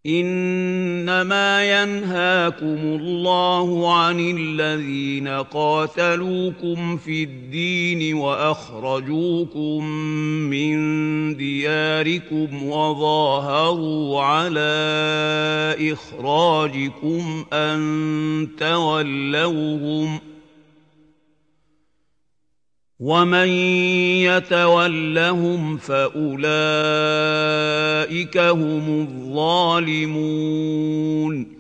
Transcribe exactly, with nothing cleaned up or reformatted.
إنما ينهاكم الله عن الذين قاتلوكم في الدين وأخرجوكم من دياركم وظاهروا على إخراجكم أن تولوهم ومن يتولهم فأولئك هم الظالمون